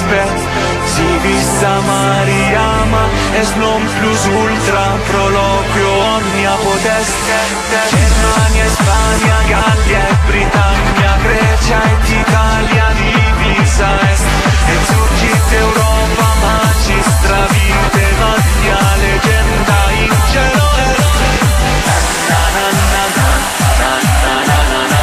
respect. Si vista Mariama, es non plus ultra, proloquio omnia potest. Germania, Spagna, Gallia e Britannia, Grecia ed Italia divisa est. Et surgit Europa magistra vite magna legenda in cielo est. Na na na na na na na na na.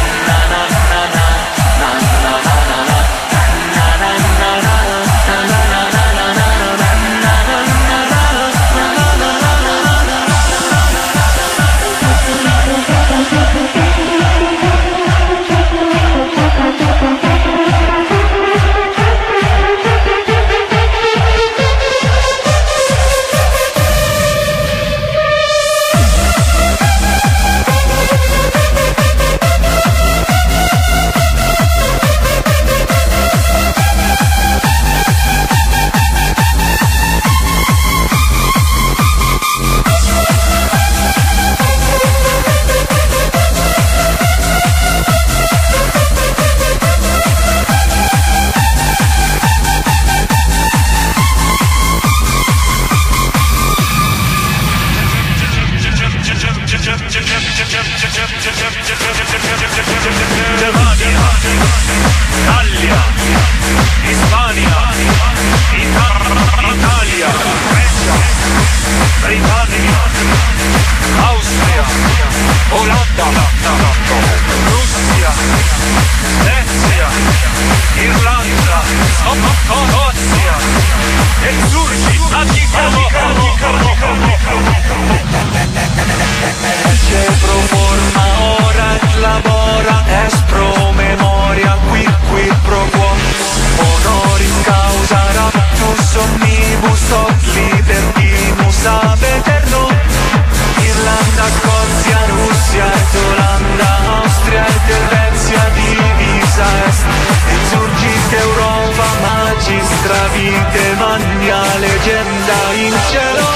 Gallia, Hispania, Italia, Grecia, Britannia, Austria, Olanda, Russia, Svezia, Irlanda, Scozia, e surgi Ecce pro forma ora et labora, es pro memoria qui pro quo, honoris causa raptus omnibus hoc libertimus ab eterno. Irlanda, Scozia, Russia et Olanda, Austria et Helvetia divisa est. Et surgit Europa magistra vite magna legenda in cielo.